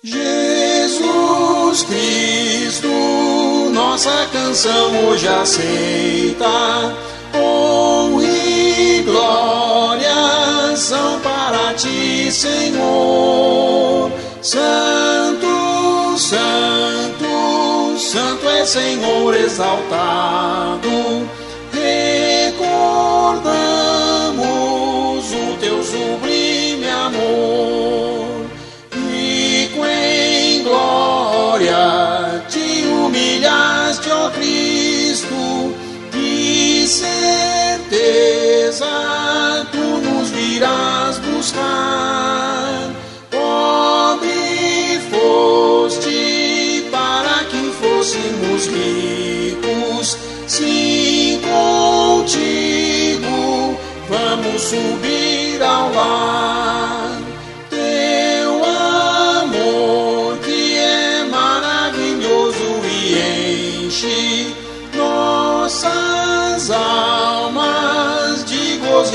Jesus Cristo, nossa canção hoje aceita. Honra e glória são para ti, Senhor. Santo, Santo, Santo é Senhor exaltado. Recordamos o teu sublime amor. Rico em glória, te humilhaste, ó Cristo. Que certeza tu nos virás buscar. Pobre foste para que fôssemos ricos. Sim, contigo vamos subir ao lar. Teu amor que é maravilhoso e enche nossas almas de gozo e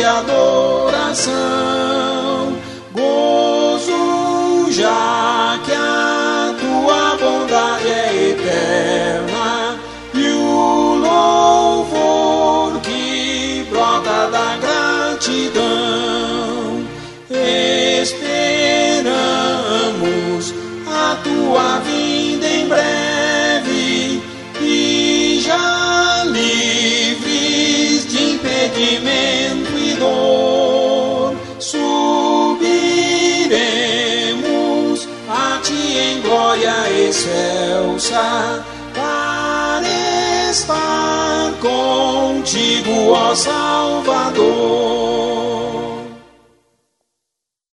adoração. Gozo já que a tua bondade é eterna e o louvor que brota da gratidão. Esperamos a tua vinda em breve e já livres de impedimento e dor, subiremos a ti em glória excelsa para estar contigo, ó Salvador.